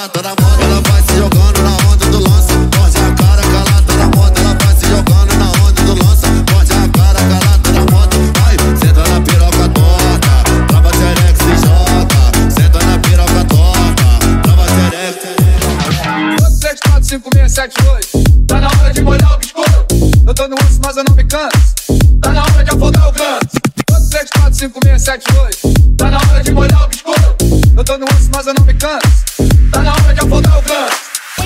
ela tá na moda, ela vai se jogando na onda do lança. Morde a cara que ela tá na moda, ela vai se jogando na onda do lança. Morde a cara que ela tá na moda, vai, senta na piroca torta, trava xereca se joga, senta na piroca torta, trava xereca. 3, 4, 5, 6, 7, 8. Tá na hora de molhar o biscoito. Eu tô no osso, mas eu não me canso. Tá na hora de afundar o canto. 3, 4, 5, 6, 7, 8. Tá na hora de molhar o biscoito. Eu tô no osso, mas eu não me canso. Tá na hora de afundar o canto.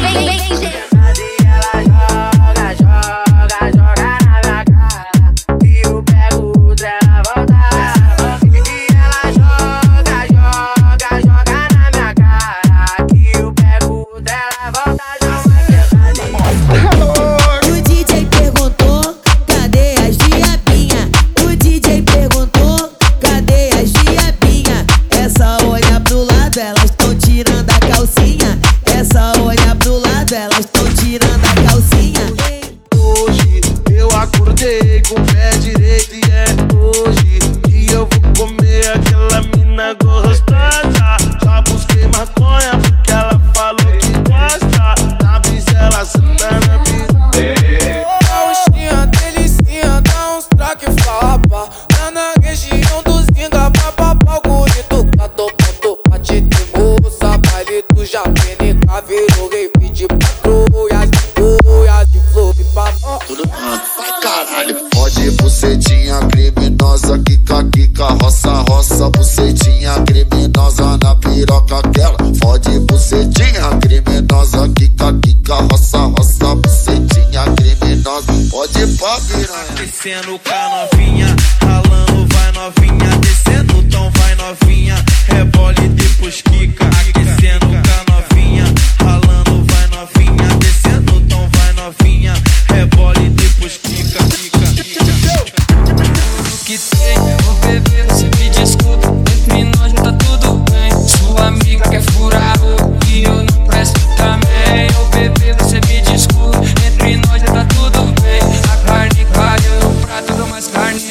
Pode bucetinha criminosa, quica, quica, roça, roça, bucetinha criminosa na piroca aquela. Fode bucetinha criminosa, quica, quica, roça, roça, bucetinha criminosa. Pode ir pra piranha. Descendo com a novinha, ralando vai novinha, descendo então vai novinha, rebole e depois quica. Aquecendo com a novinha, ralando vai novinha, descendo então vai novinha, rebole e depois quica, quica, quica. Que tem, ô bebê, você me desculpa, entre nós não tá tudo bem. Sua amiga quer furar o e eu não presto também. Ô bebê, você me desculpa, entre nós não tá tudo bem. A carne caiu no prato, dou mais carne.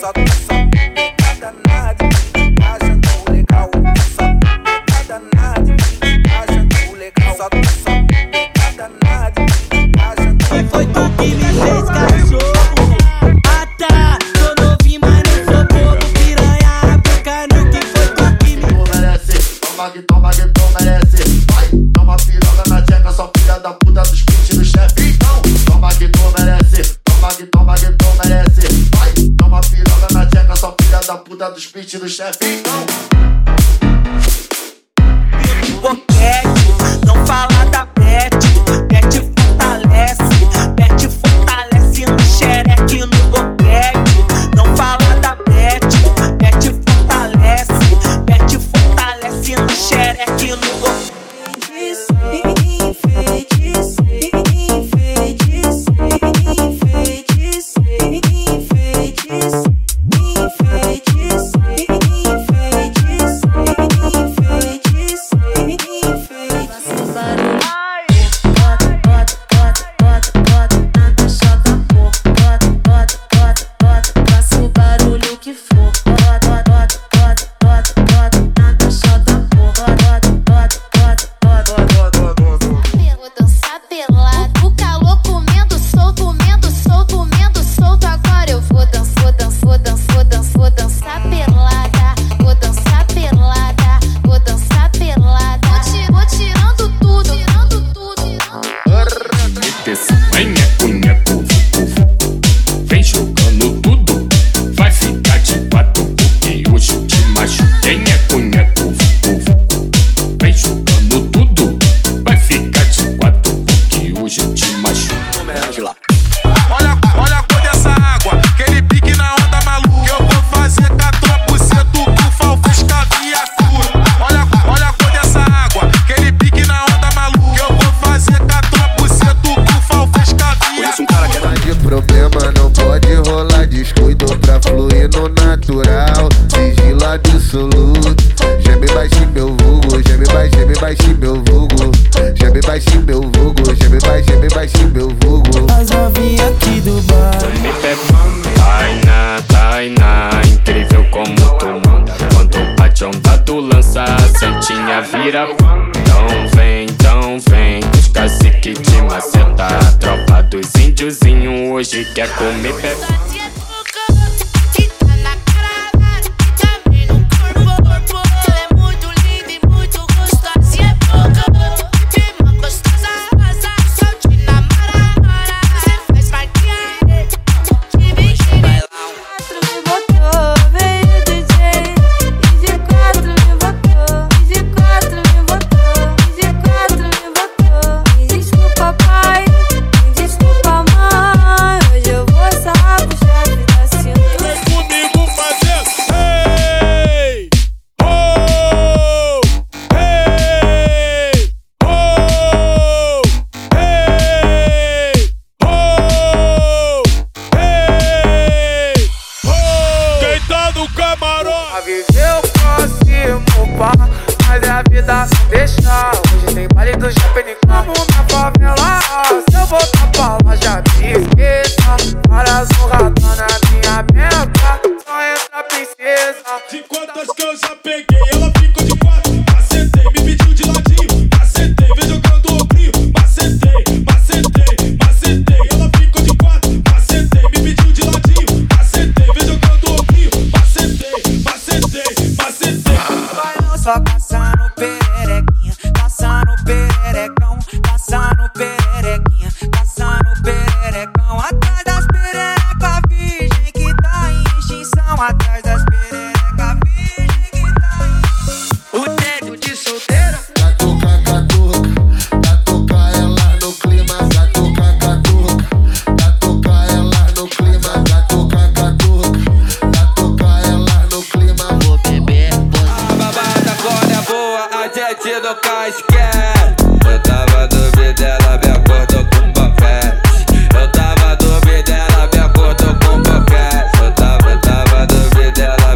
Só picada nada, achando legal. Só picada nada, achando legal. Só picada nada, achando legal. Foi tu que me fez cachorro. Ah tá, tô novinho, mas não sou bobo. Piranha, pica no que foi tu que me merece. Toma que tu merece. Vai, toma piroga na tcheca, só filha da puta dos pit do chefe. Então, toma que tu merece. Toma que tu merece. Vai, toma piroga na tcheca, só filha da puta dos pit do chefe. Então, boquete, não fala da Bete. Bete fortalece no xereque no boquete. Não fala da Bete. Bete fortalece no xereque no boquete. problema não pode rolar descuido pra fluir no natural. Sigilo absoluto. Geme baixinho meu vulgo, geme baixinho meu vulgo. Geme baixinho meu vulgo, geme baixinho meu vulgo. As novinhas aqui do bar. Me pega, Tainá, incrível como tu manda. Quando o patiomba tu lança, a santinha vira. Então vem, os cacique de maceta. A tropa dos índiozinho hoje quer comer pé. Viveu próximo, pá, mas é a vida sem deixar. Hoje tem baile do Japão como na favela. Se eu voltar pra lá já me esqueça. Várias honradas na minha meta, só entra princesa. De quantas que eu já peguei, ela ficou de quatro. Macetei, me pediu de ladinho. Macetei, vem jogando o brilho. Macetei, ela ficou de quatro. Macetei, me pediu de ladinho. Macetei, vem jogando o brilho. Macetei. Vai não só caçando pererequinha, caçando pererecão, caçando pererequinha, caçando pererecão. Atrás das pererecas virgem que tá em extinção. Atrás das pererecas virgem que tá em o tempo de solteira. Catuca ela no clima. Catuca ela no clima. Catuca ela no clima. Vou beber, a babada agora é boa, a gente do casquete. Eu tava duvidando, ela me acordou com boquete. Eu tava duvidando, ela me acordou com boquete. Eu tava duvidando, ela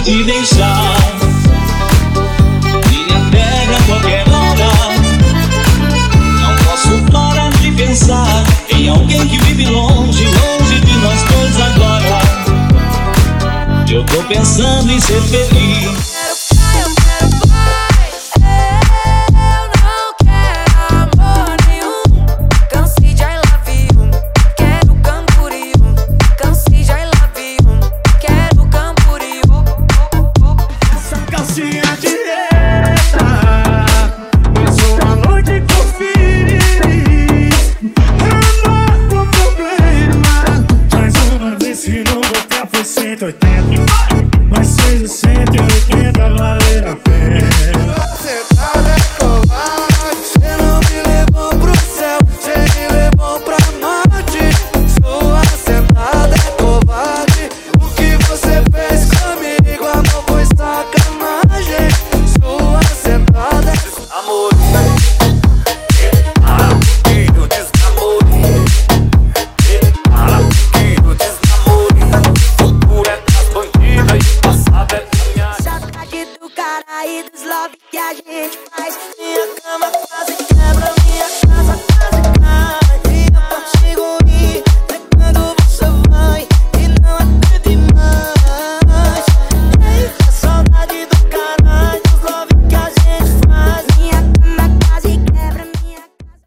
te deixar. Minha terra a qualquer hora. Não posso parar de pensar em alguém que vive longe, longe de nós dois agora. Eu tô pensando em ser feliz.